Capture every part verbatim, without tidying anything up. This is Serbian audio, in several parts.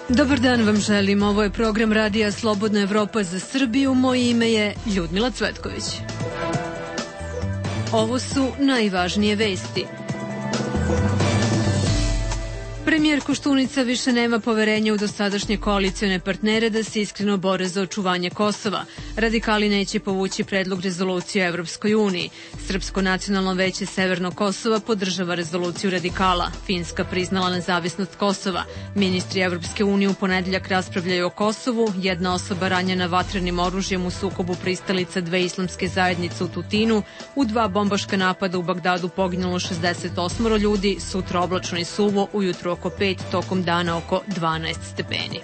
Dobar dan vam želim, ovo je program Radija Slobodna Evropa za Srbiju, moje ime je Ljudmila Cvetković. Ovo su najvažnije vesti. Premijer Koštunica više nema poverenja u dosadašnje koalicione partnere da se iskreno bore za očuvanje Kosova. Radikali neće povući predlog rezolucije o Evropskoj uniji. Srpsko nacionalno veće Severnog Kosova podržava rezoluciju radikala. Finska priznala nezavisnost Kosova. Ministri Evropske unije u ponedeljak raspravljaju o Kosovu. Jedna osoba ranjena vatrenim oružjem u sukobu pristalica dve islamske zajednice u Tutinu. U dva bombaška napada u Bagdadu poginulo šezdeset osam ljudi, sutra oblačno i suvo, ujutro oko pet, tokom dana oko dvanaest stepeni.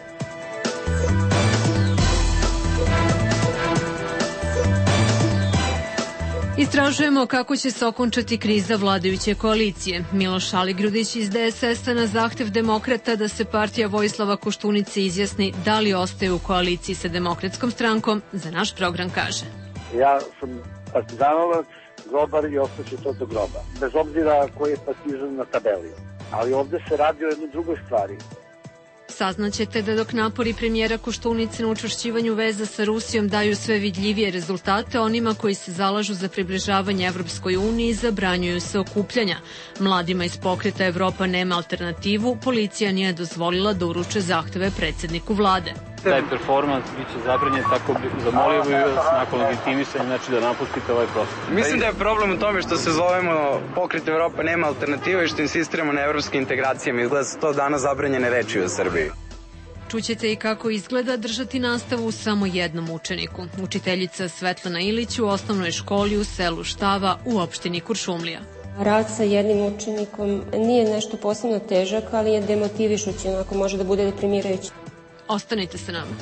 Istražujemo kako će se okončati kriza vladajuće koalicije. Miloš Aligrudić iz D S S-a na zahtev demokrata da se partija Vojislava Koštunice izjasni da li ostaje u koaliciji sa Demokratskom strankom, za naš program kaže. Ja sam partizanovac, grobar i ostaće to do groba. Bez obzira koji je partizan na tabeli. Ali ovde se radi o jednoj drugoj stvari. Saznaćete da dok napori premijera Koštunice na učvršćivanju veza sa Rusijom daju sve vidljivije rezultate, onima koji se zalažu za približavanje Evropskoj uniji zabranjuju se okupljanja. Mladima iz pokreta Evropa nema alternativu, policija nije dozvolila da uruče zahteve predsjedniku vlade. Taj performans biće zabranjen, tako bi zamolio bih vas nakon legitimisanja, znači da napustite ovaj prostor. Mislim da je problem u tome što se zovemo pokret Evropa nema alternativa i što insistiramo na evropskim integracijama. Izgleda se to danas zabranjene reči u Srbiji. Čućete i kako izgleda držati nastavu samo jednom učeniku. Učiteljica Svetlana Ilić u osnovnoj školi u selu Štava u opštini Kuršumlija. Rad sa jednim učenikom nije nešto posebno težak, ali je demotivišući, onako može da bude deprimirajući. Ostanite sa nama.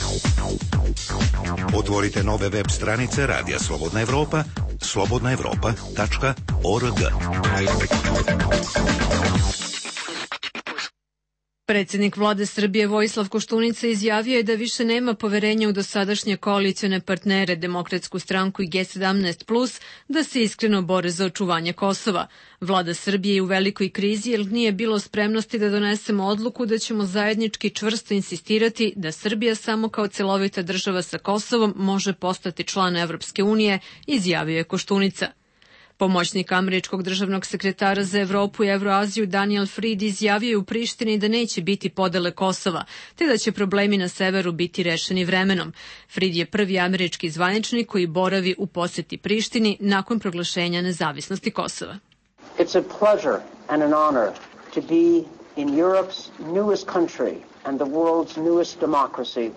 Otvorite nove web stranice Radija Slobodna Evropa, slobodna evropa tačka org. Predsjednik vlade Srbije Vojislav Koštunica izjavio je da više nema poverenja u dosadašnje koalicione partnere Demokratsku stranku i G sedamnaest plus, da se iskreno bore za očuvanje Kosova. Vlada Srbije je u velikoj krizi jer nije bilo spremnosti da donesemo odluku da ćemo zajednički čvrsto insistirati da Srbija samo kao celovita država sa Kosovom može postati član Evropske unije, izjavio je Koštunica. Pomoćnik američkog državnog sekretara za Evropu i Evroaziju Daniel Fried izjavio je u Prištini da neće biti podele Kosova, te da će problemi na severu biti rešeni vremenom. Fried je prvi američki zvaničnik koji boravi u poseti Prištini nakon proglašenja nezavisnosti Kosova. It's a pleasure and an honor to be in Europe's newest country and the world's newest democracy.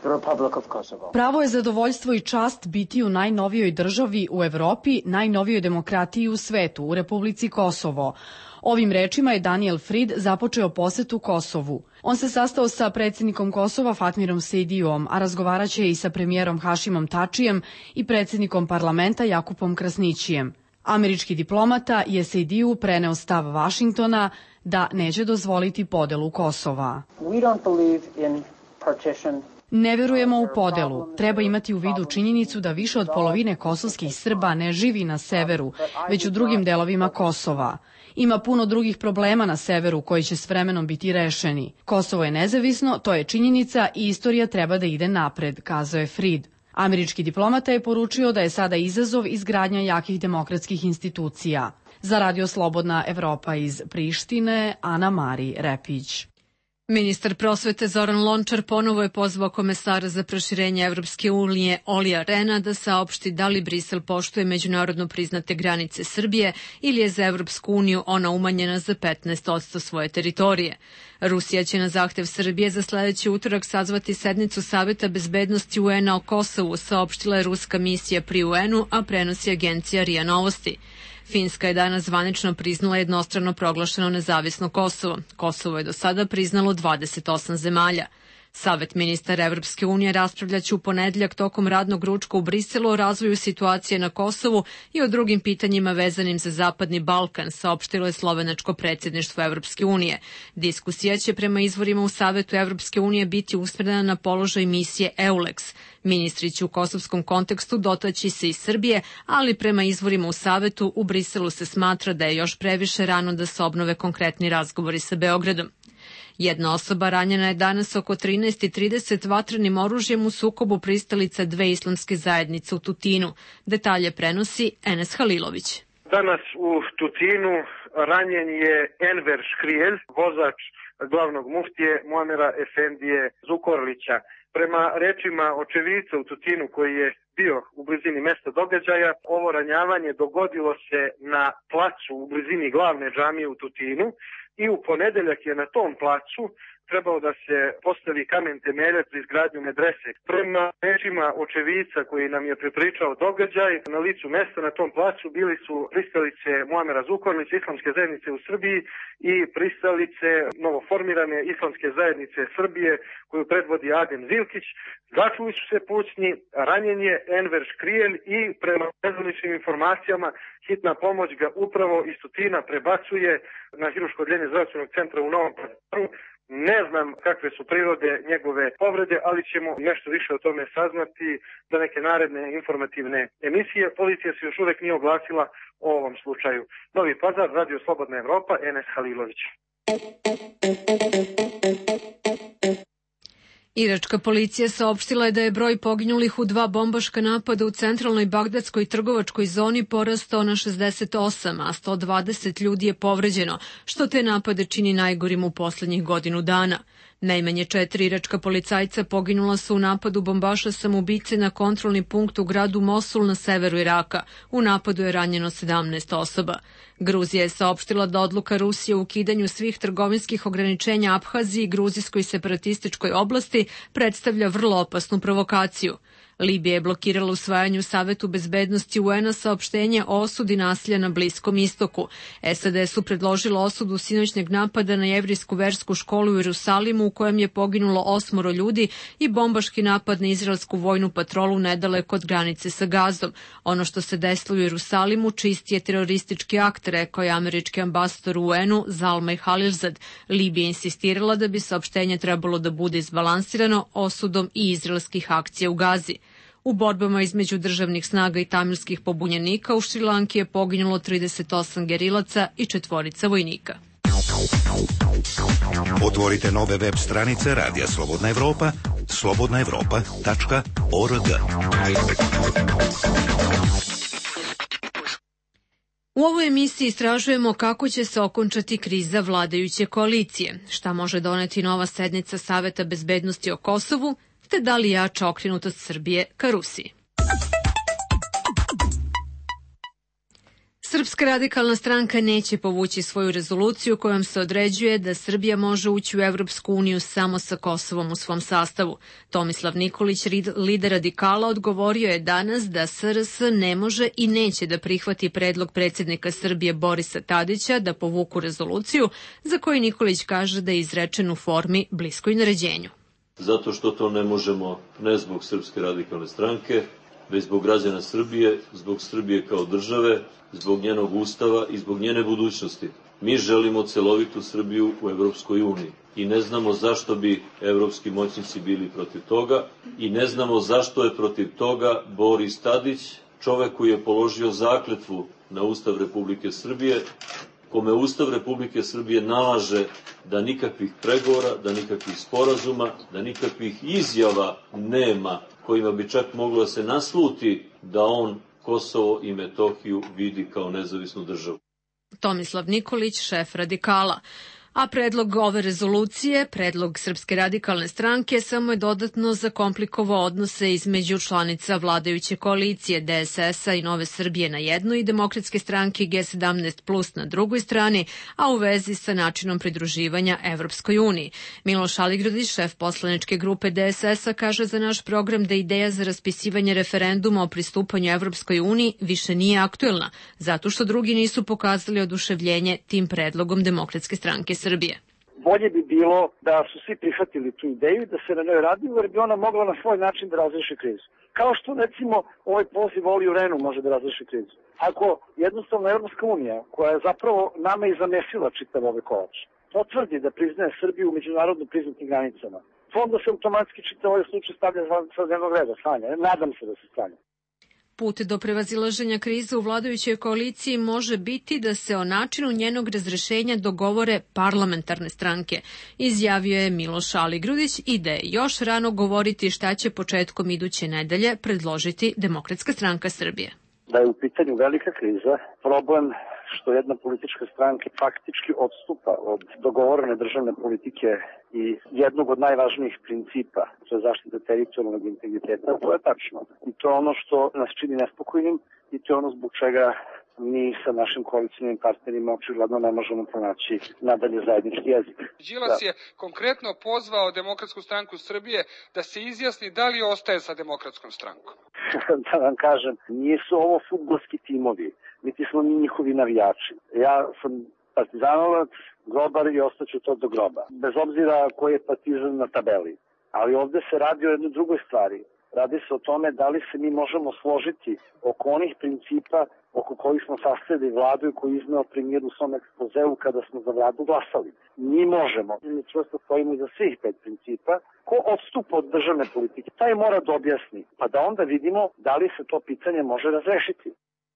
Pravo je zadovoljstvo i čast biti u najnovijoj državi u Evropi, najnovijoj demokratiji u svetu, u Republici Kosovo. Ovim rečima je Daniel Fried započeo posetu Kosovu. On se sastao sa predsjednikom Kosova Fatmirom Sejdijom, a razgovaraće i sa premijerom Hašimom Tačijem i predsjednikom parlamenta Jakupom Krasnićijem. Američki diplomata je Sejdiju preneo stav Vašingtona da neće dozvoliti podelu Kosova. We don't believe in partition. Ne verujemo u podelu. Treba imati u vidu činjenicu da više od polovine kosovskih Srba ne živi na severu, već u drugim delovima Kosova. Ima puno drugih problema na severu koji će s vremenom biti rešeni. Kosovo je nezavisno, to je činjenica i istorija treba da ide napred, kazao je Fried. Američki diplomata je poručio da je sada izazov izgradnja jakih demokratskih institucija. Za Radio Slobodna Evropa iz Prištine, Ana Mari Repić. Ministar prosvete Zoran Lončar ponovo je pozvao komesara za proširenje Evropske unije Olija Rena da saopšti da li Brisel poštuje međunarodno priznate granice Srbije ili je za Evropsku uniju ona umanjena za petnaest posto svoje teritorije. Rusija će na zahtev Srbije za sledeći utorak sazvati sednicu Saveta bezbednosti U N-a o Kosovu, saopštila je ruska misija pri U N-u, a prenosi agencija R I A Novosti. Finska je danas zvanično priznala jednostrano proglašeno nezavisno Kosovo. Kosovo je do sada priznalo dvadeset osam zemalja. Savet ministara Evropske unije raspravljaće u ponedeljak tokom radnog ručka u Briselu o razvoju situacije na Kosovu i o drugim pitanjima vezanim za Zapadni Balkan, saopštilo je slovenačko predsjedništvo Evropske unije. Diskusija će prema izvorima u Savetu Evropske unije biti usmjerena na položaj misije EULEX. Ministri će u kosovskom kontekstu dotaći se i Srbije, ali prema izvorima u Savetu u Briselu se smatra da je još previše rano da se obnove konkretni razgovori sa Beogradom. Jedna osoba ranjena je danas oko trinaest i trideset vatrenim oružjem u sukobu pristalica dve islamske zajednice u Tutinu. Detalje prenosi Enes Halilović. Danas u Tutinu ranjen je Enver Škrijelj, vozač glavnog muftije Muamera Efendije Zukorlića. Prema rečima očevidca u Tutinu koji je bio u blizini mesta događaja, ovo ranjavanje dogodilo se na placu u blizini glavne džamije u Tutinu i u ponedeljak je na tom placu trebao da se postavi kamen temeljac za izgradnju medrese. Prema rečima očevidca koji nam je prepričao događaj, na licu mesta na tom placu bili su pristalice Muamera Zukorlića, islamske zajednice u Srbiji i pristalice novoformirane islamske zajednice Srbije koju predvodi Adem Zilkić. Začuli su se pucnji, ranjen je Enver Škrijelj i prema nezvaničnim informacijama hitna pomoć ga upravo iz Tutina prebacuje na hirurško odjeljenje zdravstvenog centra u Novom Pazaru. Ne znam kakve su prirode njegove povrede, ali ćemo nešto više o tome saznati za neke naredne informativne emisije. Policija se još uvek nije oglasila o ovom slučaju. Novi Pazar, Radio Slobodna Evropa, Enes Halilović. Iračka policija saopštila je da je broj poginulih u dva bombaška napada u centralnoj bagdadskoj trgovačkoj zoni porastao na šezdeset osam, a sto dvadeset ljudi je povređeno, što te napade čini najgorim u poslednjih godinu dana. Najmanje četiri iračka policajca poginula su u napadu bombaša samoubice na kontrolni punkt u gradu Mosul na severu Iraka. U napadu je ranjeno sedamnaest osoba. Gruzija je saopštila da odluka Rusije o ukidanju svih trgovinskih ograničenja Abhaziji i gruzijskoj separatističkoj oblasti predstavlja vrlo opasnu provokaciju. Libija je blokirala usvajanju Savetu bezbednosti U N-a saopštenje o osudi nasilja na Bliskom istoku. S A D su predložila osudu sinoćnjeg napada na jevrijsku versku školu u Jerusalimu u kojem je poginulo osmoro ljudi i bombaški napad na izraelsku vojnu patrolu nedaleko od granice sa Gazom. Ono što se desilo u Jerusalimu čisti je teroristički akt, rekao je američki ambasador u U N-u Zalmay Khalilzad. Libija je insistirala da bi saopštenje trebalo da bude izbalansirano osudom i izraelskih akcija u Gazi. U borbama između državnih snaga i tamilskih pobunjenika u Šrilanki je poginulo trideset osam gerilaca i četvorica vojnika. Otvorite nove web stranice Radija Slobodna Evropa, slobodna evropa tačka org. U ovoj emisiji istražujemo kako će se okončati kriza vladajuće koalicije, šta može doneti nova sednica Saveta bezbednosti o Kosovu, te da li jača okrenutost Srbije ka Rusiji. Srpska radikalna stranka neće povući svoju rezoluciju kojom se određuje da Srbija može ući u Evropsku uniju samo sa Kosovom u svom sastavu. Tomislav Nikolić, lider radikala, odgovorio je danas da S R S ne može i neće da prihvati predlog predsjednika Srbije Borisa Tadića da povuku rezoluciju, za koju Nikolić kaže da je izrečen u formi bliskoj naređenju. Zato što to ne možemo ne zbog Srpske radikalne stranke, već zbog građana Srbije, zbog Srbije kao države, zbog njenog ustava i zbog njene budućnosti. Mi želimo celovitu Srbiju u Evropskoj uniji i ne znamo zašto bi evropski moćnici bili protiv toga i ne znamo zašto je protiv toga Boris Tadić, čovek koji je položio zakletvu na Ustav Republike Srbije, kome Ustav Republike Srbije nalaže da nikakvih pregovora, da nikakvih sporazuma, da nikakvih izjava nema kojima bi čak moglo da se nasluti da on Kosovo i Metohiju vidi kao nezavisnu državu. Tomislav Nikolić, šef radikala. A predlog ove rezolucije, predlog Srpske radikalne stranke, samo je dodatno zakomplikovao odnose između članica vladajuće koalicije D S S-a i Nove Srbije na jednoj i Demokratske stranke G sedamnaest plus na drugoj strani, a u vezi sa načinom pridruživanja Evropskoj uniji. Miloš Aligrudić, šef poslaničke grupe D S S-a, kaže za naš program da ideja za raspisivanje referenduma o pristupanju Evropskoj uniji više nije aktuelna, zato što drugi nisu pokazali oduševljenje tim predlogom Demokratske stranke Srbije. Bolje bi bilo da su svi prihvatili tu ideju i da se na njoj radilo, jer bi ona mogla na svoj način da razreši krizu. Kao što, recimo, ovaj poziv Oliju Renu može da razreši krizu. Ako jednostavno Evropska unija, koja je zapravo nama i zamesila čitav ovaj kolač, potvrdi da priznaje Srbiju u međunarodno priznatim granicama, onda se automatski čitav ovaj slučaj stavlja sa dnevnog reda, stanja. Nadam se da se stanja. Put do prevazilaženja krize u vladajućoj koaliciji može biti da se o načinu njenog razrešenja dogovore parlamentarne stranke, izjavio je Miloš Aligrudić i da je još rano govoriti šta će početkom iduće nedelje predložiti Demokratska stranka Srbije. Da je u pitanju velika kriza, problem što jedna politička stranka faktički odstupa od dogovorene državne politike i jednog od najvažnijih principa, to je zaštita teritorijalnog integriteta, to je tačno. I to je ono što nas čini nespokojnim i to je ono zbog čega mi sa našim koalicijnim partnerima očigledno ne možemo pronaći nadalje zajednički jezik. Đilas da. je konkretno pozvao Demokratsku stranku Srbije da se izjasni da li ostaje sa Demokratskom strankom. Da vam kažem, nisu ovo fudbalski timovi, niti smo mi njihovi navijači. Ja sam partizanovac, grobar i ostaću to do groba. Bez obzira koji je partizan na tabeli. Ali ovde se radi o jednoj drugoj stvari. Radi se o tome da li se mi možemo složiti oko onih principa oko kojih smo sastavili vladu i koji izneo premijer u svom ekspozeu kada smo za vladu glasali. Mi možemo. Mi čvrsto stojimo iza svih pet principa. Ko odstupa od državne politike, taj mora da objasni, pa da onda vidimo da li se to pitanje može razrešiti.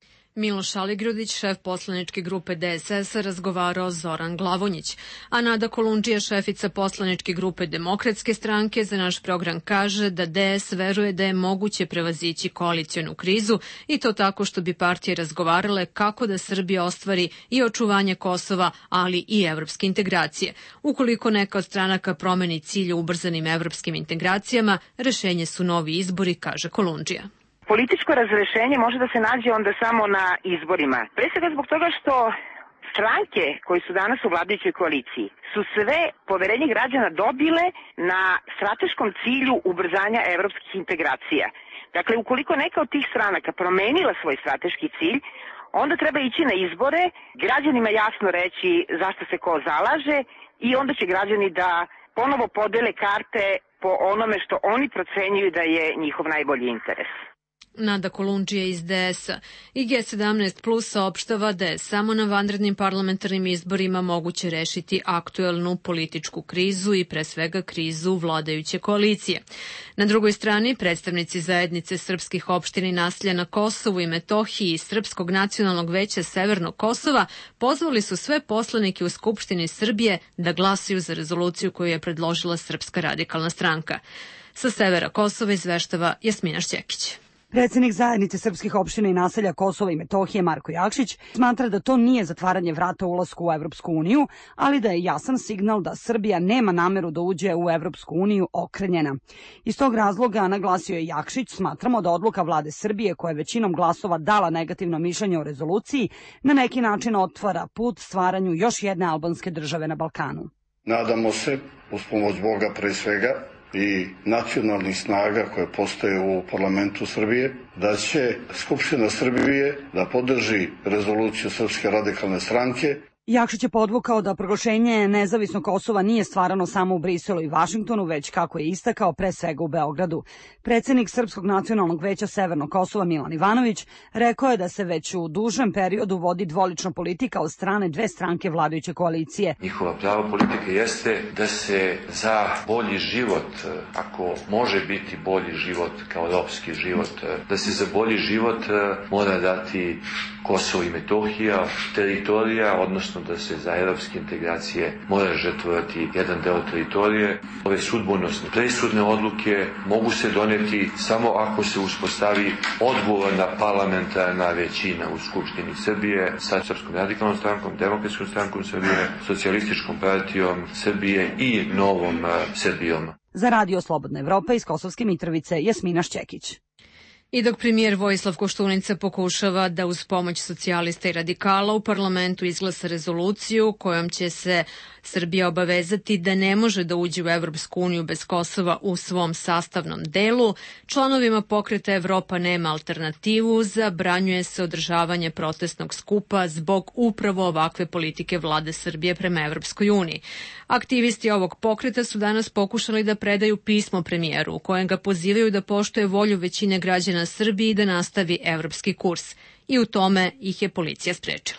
Miloš Aligrudić, šef poslaničke grupe D S S, razgovarao Zoran Glavonjić, a Nada Kolundžija, šefica poslaničke grupe Demokratske stranke, za naš program kaže da D S veruje da je moguće prevazići koalicionu krizu i to tako što bi partije razgovarale kako da Srbija ostvari i očuvanje Kosova, ali i evropske integracije. Ukoliko neka od stranaka promeni cilj u ubrzanim evropskim integracijama, rešenje su novi izbori, kaže Kolundžija. Političko razrešenje može da se nađe onda samo na izborima. Pre svega zbog toga što stranke koji su danas u vladajućoj koaliciji su sve poverenje građana dobile na strateškom cilju ubrzanja evropskih integracija. Dakle, ukoliko neka od tih stranaka promenila svoj strateški cilj, onda treba ići na izbore, građanima jasno reći zašto se ko zalaže i onda će građani da ponovo podele karte po onome što oni procenjuju da je njihov najbolji interes. Nada Kolundžija iz D S-a i G sedamnaest plus saopštava da je samo na vanrednim parlamentarnim izborima moguće rešiti aktuelnu političku krizu i pre svega krizu vladajuće koalicije. Na drugoj strani, predstavnici zajednice srpskih opština i naselja na Kosovu i Metohiji i Srpskog nacionalnog veća Severnog Kosova pozvali su sve poslanike u Skupštini Srbije da glasaju za rezoluciju koju je predložila Srpska radikalna stranka. Sa severa Kosova izveštava Jasmina Šćekić. Predsednik zajednice srpskih opština i naselja Kosova i Metohije Marko Jakšić smatra da to nije zatvaranje vrata ulasku u Evropsku uniju, ali da je jasan signal da Srbija nema nameru da uđe u Evropsku uniju okrenjena. Iz tog razloga, naglasio je Jakšić, smatramo da odluka vlade Srbije, koja je većinom glasova dala negativno mišljenje o rezoluciji, na neki način otvara put stvaranju još jedne albanske države na Balkanu. Nadamo se, uz pomoć Boga pre svega, i nacionalnih snaga koje postoje u parlamentu Srbije, da će Skupština Srbije da podrži rezoluciju Srpske radikalne stranke. Jakšić je podvukao da proglašenje nezavisnog Kosova nije stvarano samo u Briselu i Vašingtonu, već, kako je istakao, pre svega u Beogradu. Predsednik Srpskog nacionalnog veća Severnog Kosova Milan Ivanović rekao je da se već u dužem periodu vodi dvolična politika od strane dve stranke vladajuće koalicije. Njihova prava politika jeste da se za bolji život, ako može biti bolji život kao ropski život, da se za bolji život mora dati Kosovo i Metohija, teritorija, odnosno da se za evropske integracije mora žrtvovati jedan deo teritorije. Ove sudbonosne presudne odluke mogu se doneti samo ako se uspostavi odgovorna parlamentarna većina u Skupštini Srbije sa Srpskom radikalnom strankom, Demokratskom strankom Srbije, Socijalističkom partijom Srbije i Novom Srbijom. Za Radio Slobodna Evropa iz Kosovske Mitrovice, Jasmina Šćekić. I dok premijer Vojislav Koštunica pokušava da uz pomoć socijalista i radikala u parlamentu izglasa rezoluciju kojom će se Srbija obavezati da ne može da uđe u Evropsku uniju bez Kosova u svom sastavnom delu, članovima pokreta Evropa nema alternativu, zabranjuje se održavanje protestnog skupa zbog upravo ovakve politike vlade Srbije prema Evropskoj uniji. Aktivisti ovog pokreta su danas pokušali da predaju pismo premijeru u kojem ga pozivaju da poštuje volju većine građana Srbije i da nastavi evropski kurs. I u tome ih je policija sprečila.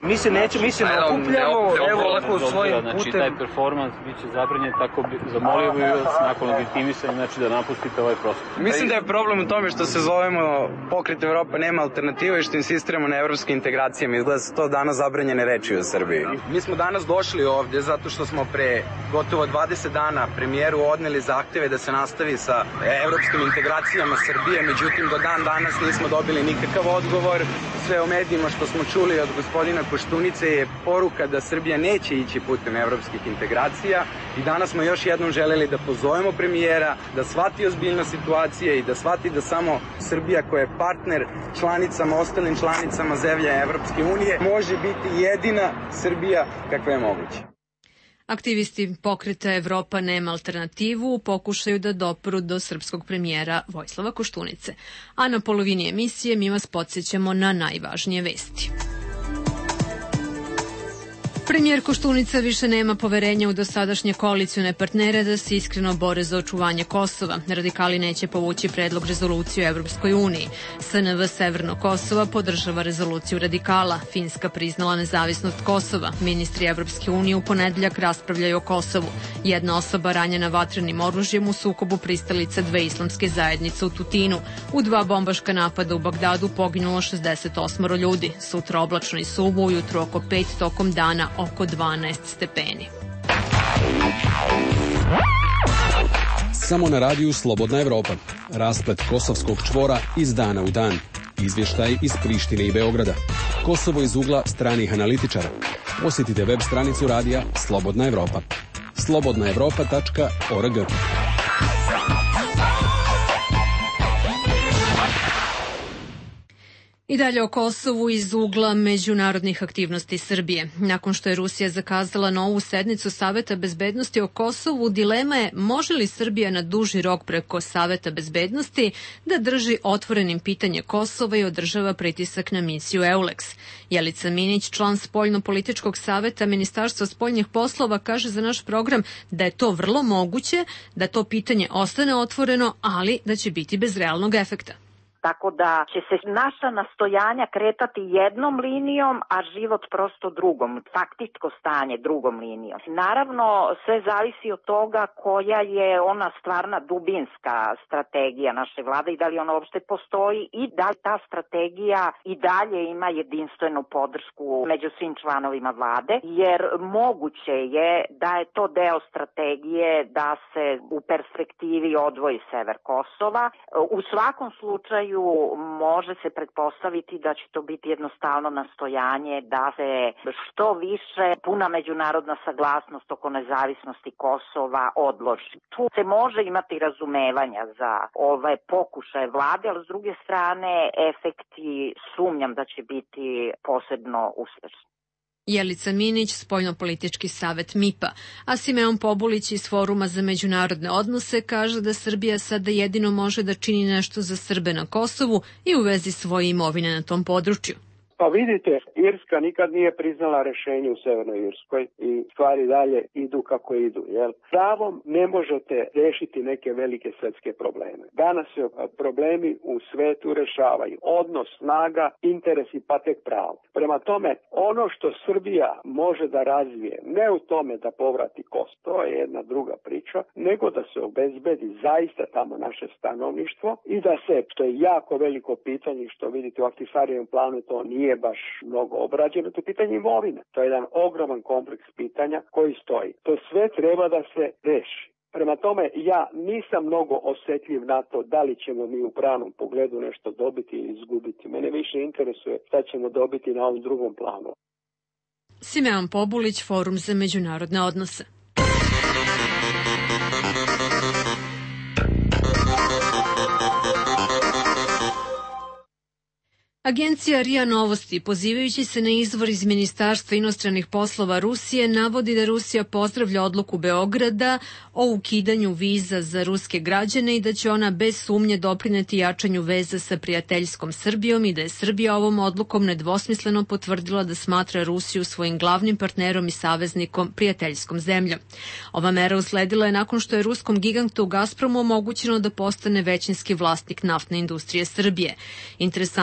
Mi se neće, mi se ne okupljamo, evo ovako svojim putem. Znači, taj performans biće zabranjen, tako bi zamolio bi vas nakon legitimisanja, znači da napustite ovaj prostor. Mislim da je problem u tome što se zovemo Pokret Evropa nema alternativa i što insistiramo na evropskim integracijama. Izgleda se to danas zabranjene reči u Srbiji. Mi smo danas došli ovde zato što smo pre gotovo dvadeset dana premijeru odneli zahteve da se nastavi sa evropskim integracijama Srbije, međutim do dan danas nismo dobili nikakav odgovor. Sve o medijima što smo čuli od gospodina Koštunice je poruka da Srbija neće ići putem evropskih integracija i danas smo još jednom želeli da pozovemo premijera da shvati ozbiljnost situacije i da shvati da samo Srbija koja je partner članicama, ostalim članicama zemlje Evropske unije može biti jedina Srbija kakva je moguća. Aktivisti Pokreta Evropa nema alternativu pokušaju da dopru do srpskog premijera Vojislava Koštunice. A na polovini emisije mi vas podsjećamo na najvažnije vesti. Premijer Koštunica više nema poverenja u dosadašnje koalicione partnere da se iskreno bore za očuvanje Kosova. Radikali neće povući predlog rezolucije u Evropskoj uniji. S N V Severno Kosova podržava rezoluciju radikala. Finska priznala nezavisnost Kosova. Ministri Evropske unije u ponedeljak raspravljaju o Kosovu. Jedna osoba ranjena vatrenim oružjem u sukobu pristalica dve islamske zajednice u Tutinu. U dva bombaška napada u Bagdadu poginulo šezdeset osam ljudi. Sutra oblačno i suvo, ujutro oko pet, tokom dana oko dvanaest stepeni. Samo na radiju Slobodna Evropa. Rasplet kosovskog čvora iz dana u dan. Izvještaj iz Prištine i Beograda. Kosovo iz ugla stranih analitičara. Posjetite web stranicu radija Slobodna Evropa. slobodna evropa tačka org. I dalje o Kosovu iz ugla međunarodnih aktivnosti Srbije. Nakon što je Rusija zakazala novu sednicu Saveta bezbednosti o Kosovu, dilema je može li Srbija na duži rok preko Saveta bezbednosti da drži otvorenim pitanje Kosova i održava pritisak na misiju EULEX. Jelica Minić, član Spoljno-političkog saveta Ministarstva spoljnih poslova, kaže za naš program da je to vrlo moguće, da to pitanje ostane otvoreno, ali da će biti bez realnog efekta. Tako da će se naša nastojanja kretati jednom linijom, a život prosto drugom, faktičko stanje drugom linijom. Naravno, sve zavisi od toga koja je ona stvarna dubinska strategija naše vlade i da li ona uopšte postoji i da li ta strategija i dalje ima jedinstvenu podršku među svim članovima vlade, jer moguće je da je to deo strategije da se u perspektivi odvoji sever Kosova. U svakom slučaju može se pretpostaviti da će to biti jednostavno nastojanje da se što više puna međunarodna saglasnost oko nezavisnosti Kosova odloži. Tu se može imati razumevanja za ove pokušaje vlade, ali s druge strane efekti sumnjam da će biti posebno uspešni. Jelica Minić, Spoljno-politički savet M I P-a, a Simeon Pobulić iz Foruma za međunarodne odnose kaže da Srbija sada jedino može da čini nešto za Srbe na Kosovu i u vezi svoje imovine na tom području. Pa vidite, Irska nikad nije priznala rešenje u Severnoj Irskoj i stvari dalje idu kako idu. Jel? Pravom ne možete rešiti neke velike svetske probleme. Danas se problemi u svetu rešavaju. Odnos snaga, interes i patek pravo. Prema tome, ono što Srbija može da razvije, ne u tome da povrati Kosovo, to je jedna druga priča, nego da se obezbedi zaista tamo naše stanovništvo i da se, što je jako veliko pitanje, što vidite u Ahtisarijevom planu, to nije baš mnogo obrađeno, to je pitanje imovine. To je jedan ogroman kompleks pitanja koji stoji. To sve treba da se reši. Prema tome, ja nisam mnogo osjetljiv na to da li ćemo mi u pravnom pogledu nešto dobiti ili izgubiti. Mene više interesuje šta ćemo dobiti na ovom drugom planu. Simeon Pobulić, Forum za međunarodne odnose. Agencija R I A Novosti, pozivajući se na izvor iz Ministarstva inostranih poslova Rusije, navodi da Rusija pozdravlja odluku Beograda o ukidanju viza za ruske građane i da će ona bez sumnje doprineti jačanju veza sa prijateljskom Srbijom i da je Srbija ovom odlukom nedvosmisleno potvrdila da smatra Rusiju svojim glavnim partnerom i saveznikom, prijateljskom zemljom. Ova mera usledila je nakon što je ruskom gigantu Gazpromu omogućeno da postane većinski vlasnik naftne industrije Srbije. Interesantno je tako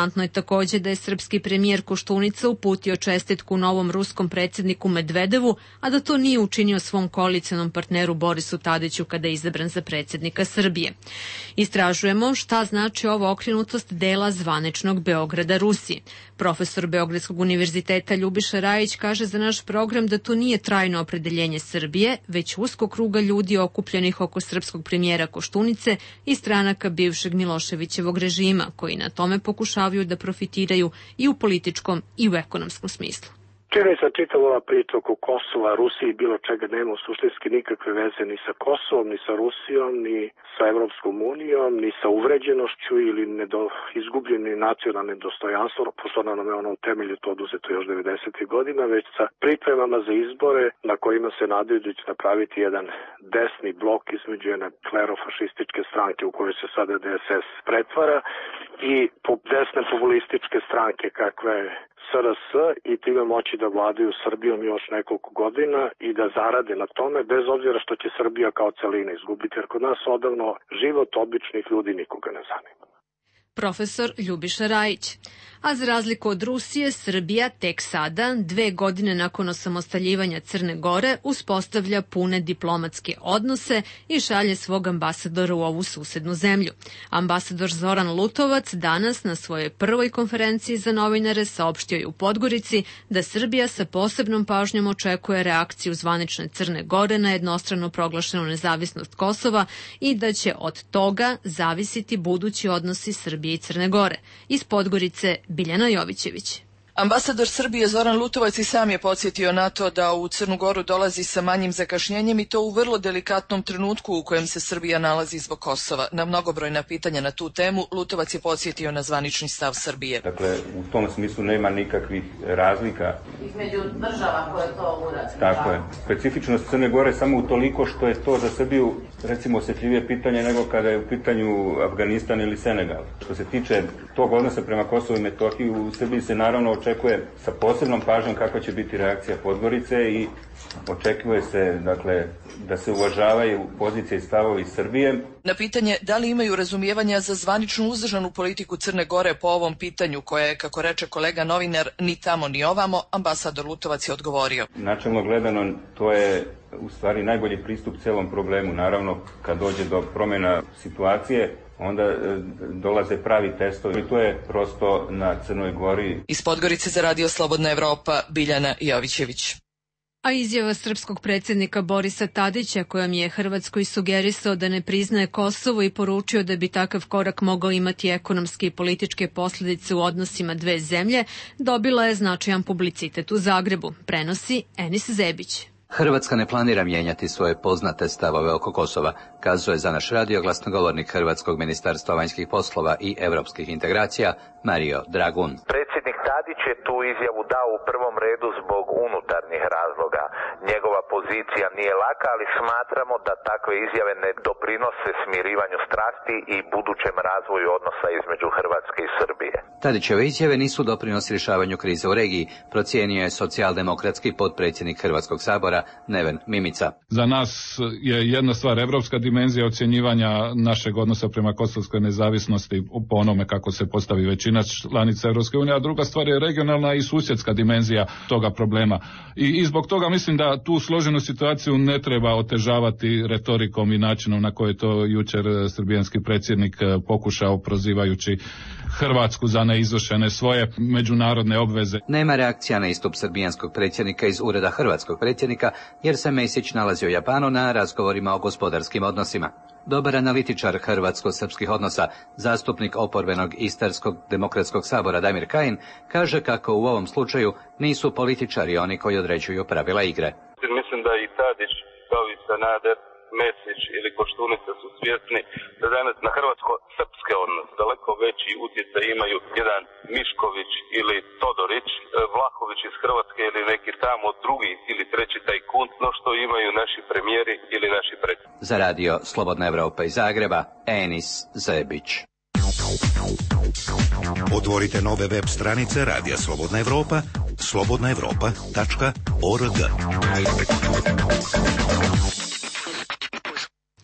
takođe da je srpski premijer Koštunica uputio čestitku novom ruskom predsjedniku Medvedevu, a da to nije učinio svom koalicionom partneru Borisu Tadiću kada je izabran za predsjednika Srbije. Istražujemo šta znači ova okrenutost dela zvaničnog Beograda Rusiji. Profesor Beogradskog univerziteta Ljubiša Rajić kaže za naš program da to nije trajno opredeljenje Srbije, već usko kruga ljudi okupljenih oko srpskog premijera Koštunice i stranaka bivšeg Miloševićevog režima, koji na tome pokušavaju da profitiraju i u političkom i u ekonomskom smislu. Čini se čitava ova priča oko Kosova, Rusije i bilo čega nema suštinski nikakve veze ni sa Kosovom, ni sa Rusijom, ni sa Evropskom unijom, ni sa uvređenošću ili nedo, izgubljenim nacionalnim dostojanstvom, pošto nam je ono u temelju to oduzeto još devedesetih godina, već sa pripremama za izbore na kojima se nadaju da će napraviti jedan desni blok između jedne klerofašističke stranke u kojoj se sada D S S pretvara i desne populističke stranke kakve S R S i time moći da vladaju Srbijom još nekoliko godina i da zarade na tome, bez obzira što će Srbija kao celina izgubiti, jer kod nas odavno život običnih ljudi nikoga ne zanima. Profesor Ljubiša Rajić. A za razliku od Rusije, Srbija tek sada, dve godine nakon osamostaljivanja Crne Gore, uspostavlja pune diplomatske odnose i šalje svog ambasadora u ovu susednu zemlju. Ambasador Zoran Lutovac danas na svojoj prvoj konferenciji za novinare saopštio je u Podgorici da Srbija sa posebnom pažnjom očekuje reakciju zvanične Crne Gore na jednostrano proglašenu nezavisnost Kosova i da će od toga zavisiti budući odnosi Srbije i Crne Gore. Iz Podgorice Biljana Jovićević. Ambasador Srbije Zoran Lutovac i sam je podsjetio na to da u Crnu Goru dolazi sa manjim zakašnjenjem i to u vrlo delikatnom trenutku u kojem se Srbija nalazi zbog Kosova. Na mnogobrojna pitanja na tu temu Lutovac je podsjetio na zvanični stav Srbije. Dakle, u tom smislu nema nikakvih razlika između država koje to urade. Tako je. Specifičnost Crne Gore samo u toliko što je to za Srbiju recimo osjetljivije pitanje nego kada je u pitanju Afganistan ili Senegal. Što se tiče tog odnosa prema Kosovu i Metohiji, u Srbiji se naravno očekuje sa posebnom pažnjom kakva će biti reakcija Podgorice i očekuje se, dakle, da se uvažavaju pozicije i stavovi Srbije. Na pitanje da li imaju razumijevanja za zvaničnu uzdržanu politiku Crne Gore po ovom pitanju, koje je, kako reče kolega novinar, ni tamo ni ovamo, ambasador Lutovac je odgovorio. Načelno gledano, to je u stvari najbolji pristup celom problemu. Naravno, kad dođe do promjena situacije, onda e, dolaze pravi testovi. I to je prosto na Crnoj Gori. Iz Podgorice za Radio Slobodna Evropa, Biljana Jovićević. A izjava srpskog predsjednika Borisa Tadića, kojom je Hrvatskoj sugerisao da ne priznaje Kosovo i poručio da bi takav korak mogao imati ekonomske i političke posljedice u odnosima dve zemlje, dobila je značajan publicitet u Zagrebu, prenosi Enis Zebić. Hrvatska ne planira mijenjati svoje poznate stavove oko Kosova, kazuje za naš radio glasnogovornik Hrvatskog ministarstva vanjskih poslova i europskih integracija Mario Dragun. Predsjednik Tadić je tu izjavu dao u prvom redu zbog unutarnjih razloga. Njegova pozicija nije laka, ali smatramo da takve izjave ne doprinose smirivanju strasti i budućem razvoju odnosa između Hrvatske i Srbije. Tadićeve izjave nisu doprinos rješavanju krize u regiji, procijenio je socijaldemokratski potpredsjednik Hrvatskog sabora Neven Mimica. Za nas je jedna stvar evropska dimenzija ocjenjivanja našeg odnosa prema kosovskoj nezavisnosti po onome kako se postavi većina članica Evropske unije, a druga stvar je regionalna i susjedska dimenzija toga problema. I, i zbog toga mislim da tu složenu situaciju ne treba otežavati retorikom i načinom na koji je to jučer srbijanski predsjednik pokušao prozivajući Hrvatsku za neizvršene svoje međunarodne obveze. Nema reakcija na istup srbijanskog predsjednika iz ureda hrvatskog predsjednika, jer se Mesić nalazi u Japanu na razgovorima o gospodarskim odnosima. Dobar analitičar hrvatsko-srpskih odnosa, zastupnik oporbenog Istarskog demokratskog sabora Damir Kajin, kaže kako u ovom slučaju nisu političari oni koji određuju pravila igre. Mislim da i Tadić, kao i Sanader, Mesić ili Koštunica su svjesni da danas na hrvatsko-srpske odnose daleko veći utjecaj imaju jedan Mišković ili Todorić, Vlahović iz Hrvatske ili neki tamo drugi ili treći tajkun, no što imaju naši premijeri ili naši predsjednici. Za radio Slobodna Evropa iz Zagreba, Enis Zebić. Otvorite nove web stranice Radija Slobodna Evropa, slobodna evropa tačka org.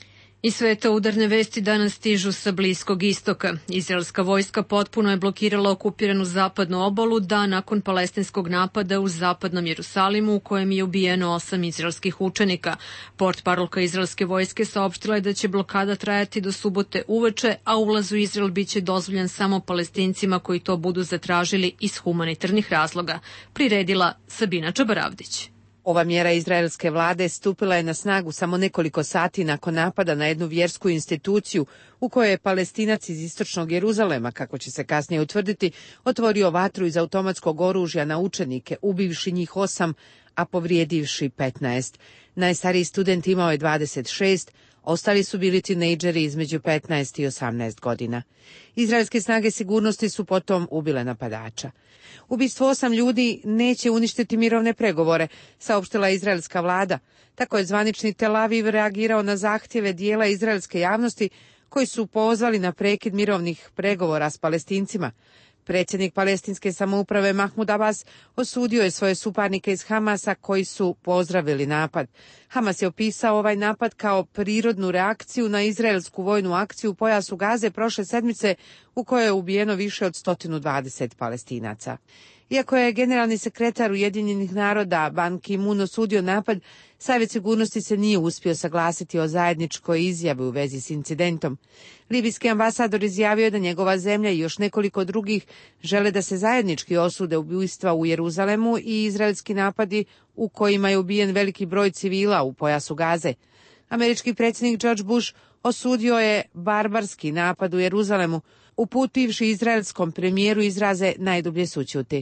I sve to udarne vesti danas stižu sa Bliskog istoka. Izraelska vojska potpuno je blokirala okupiranu zapadnu obalu dan nakon palestinskog napada u zapadnom Jerusalimu u kojem je ubijeno osam izraelskih učenika. Portparolka izraelske vojske saopštila je da će blokada trajati do subote uveče, a ulaz u Izrael biće dozvoljen samo Palestincima koji to budu zatražili iz humanitarnih razloga. Priredila Sabina Čabaravdić. Ova mjera izraelske vlade stupila je na snagu samo nekoliko sati nakon napada na jednu vjersku instituciju u kojoj je Palestinac iz istočnog Jeruzalema, kako će se kasnije utvrditi, otvorio vatru iz automatskog oružja na učenike, ubivši njih osam, a povrijedivši petnaest. Najstariji student imao je dvadeset šest, ostali su bili tinejdžeri između petnaest i osamnaest godina. Izraelske snage sigurnosti su potom ubile napadača. Ubistvo osam ljudi neće uništiti mirovne pregovore, saopštila izraelska vlada. Tako je zvanični Tel Aviv reagirao na zahtjeve dijela izraelske javnosti koji su pozvali na prekid mirovnih pregovora s Palestincima. Predsjednik palestinske samouprave Mahmud Abbas osudio je svoje suparnike iz Hamasa koji su pozdravili napad. Hamas je opisao ovaj napad kao prirodnu reakciju na izraelsku vojnu akciju u pojasu Gaze prošle sedmice u kojoj je ubijeno više od sto dvadeset Palestinaca. Iako je generalni sekretar Ujedinjenih naroda Ban Ki-moon osudio napad, Savjet sigurnosti se nije uspio saglasiti o zajedničkoj izjavi u vezi s incidentom. Libijski ambasador izjavio je da njegova zemlja i još nekoliko drugih žele da se zajednički osude ubojstva u Jeruzalemu i izraelski napadi u kojima je ubijen veliki broj civila u pojasu Gaze. Američki predsjednik George Bush osudio je barbarski napad u Jeruzalemu, uputivši izraelskom premijeru izraze najdublje sućuti.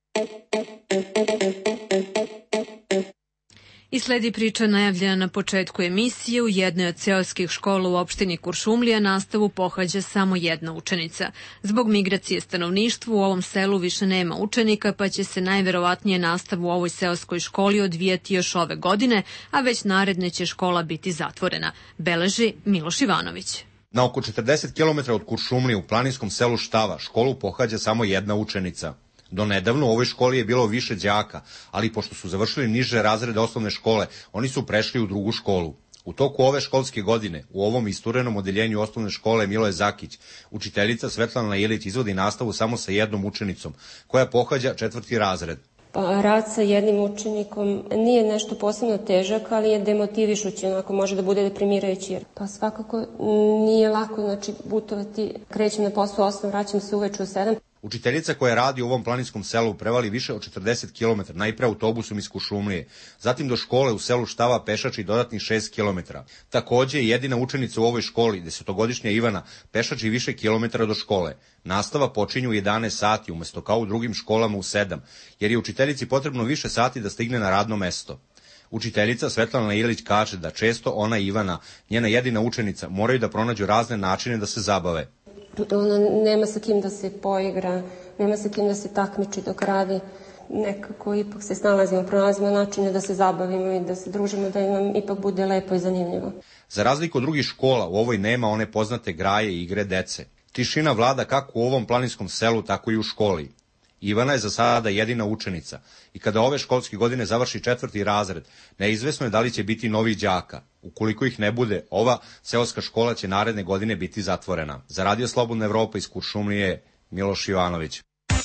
I sledi priča najavljena na početku emisije. U jednoj od seoskih škola u opštini Kuršumlija nastavu pohađa samo jedna učenica. Zbog migracije stanovništva u ovom selu više nema učenika, pa će se najverovatnije nastavu u ovoj seoskoj školi odvijati još ove godine, a već naredne će škola biti zatvorena, beleži Miloš Ivanović. Na oko četrdeset kilometara od Kuršumlije u planinskom selu Štava školu pohađa samo jedna učenica. Do nedavno u ovoj školi je bilo više đaka, ali pošto su završili niže razrede osnovne škole, oni su prešli u drugu školu. U toku ove školske godine u ovom isturenom odeljenju osnovne škole Miloje Zakić, učiteljica Svetlana Ilić izvodi nastavu samo sa jednom učenicom, koja pohađa četvrti razred. Pa, rad sa jednim učenikom nije nešto posebno težak, ali je demotivišući, onako može da bude deprimirajući. Pa svakako nije lako, znači, putovati, krećem na posao osam, vraćam se uveče u sedam. Učiteljica koja radi u ovom planinskom selu prevali više od četrdeset kilometara, najpre autobusom iz Kuršumlije, zatim do škole u selu Štava pešači dodatnih šest kilometara. Takođe je jedina učenica u ovoj školi, desetogodišnja Ivana, pešači više kilometara do škole. Nastava počinje u jedanaest sati, umesto kao u drugim školama u sedam, jer je učiteljici potrebno više sati da stigne na radno mesto. Učiteljica Svetlana Ilić kaže da često ona i Ivana, njena jedina učenica, moraju da pronađu razne načine da se zabave. Ona nema sa kim da se poigra, nema sa kim da se takmiči dok radi. Nekako ipak se snalazimo, pronalazimo načine da se zabavimo i da se družimo, da nam ipak bude lepo i zanimljivo. Za razliku od drugih škola, u ovoj nema one poznate graje i igre dece. Tišina vlada kako u ovom planinskom selu, tako i u školi. Ivana je za sada jedina učenica i kada ove školske godine završi četvrti razred, neizvesno je da li će biti novih đaka. Ukoliko ih ne bude, ova seoska škola će naredne godine biti zatvorena. Za Radio Slobodna Evropa iz Kuršumlije, Miloš Ivanović.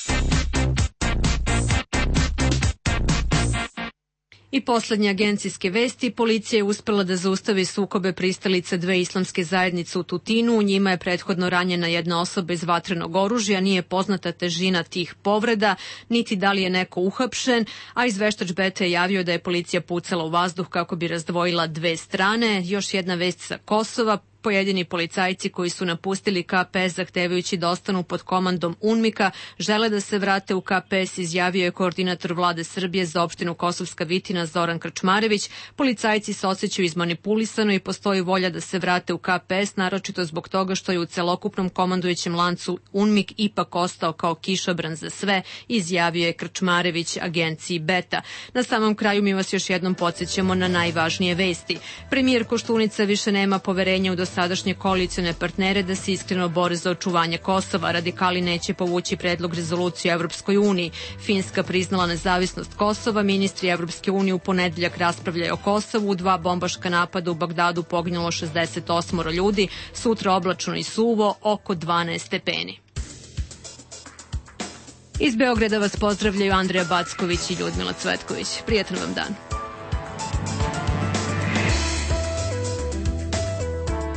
I poslednje agencijske vesti, policija je uspela da zaustavi sukobe pristalica dve islamske zajednice u Tutinu. U njima je prethodno ranjena jedna osoba iz vatrenog oružja, nije poznata težina tih povreda, niti da li je neko uhapšen, a izveštač Beta je javio da je policija pucala u vazduh kako bi razdvojila dve strane. Još jedna vest sa Kosova. Pojedini policajci koji su napustili K P S zahtevajući da ostanu pod komandom UNMIK-a žele da se vrate u K P S, izjavio je koordinator vlade Srbije za opštinu Kosovska Vitina Zoran Krčmarević. Policajci se osjećaju izmanipulisano i postoji volja da se vrate u K P S, naročito zbog toga što je u celokupnom komandujućem lancu UNMIK ipak ostao kao kišobran za sve, izjavio je Krčmarević agenciji Beta. Na samom kraju mi vas još jednom podsjećamo na najvažnije vesti. Premijer Koštunica više nema poverenja u sadašnje koalicione partnere da se iskreno bore za očuvanje Kosova. Radikali neće povući predlog rezolucije u Evropskoj uniji. Finska priznala nezavisnost Kosova. Ministri Evropske unije u ponedeljak raspravljaju o Kosovu. U dva bombaška napada u Bagdadu poginulo šezdeset osam ljudi. Sutra oblačno i suvo, oko dvanaest stepeni. Iz Beograda vas pozdravljaju Andreja Backović i Ljudmila Cvetković. Prijatan vam dan.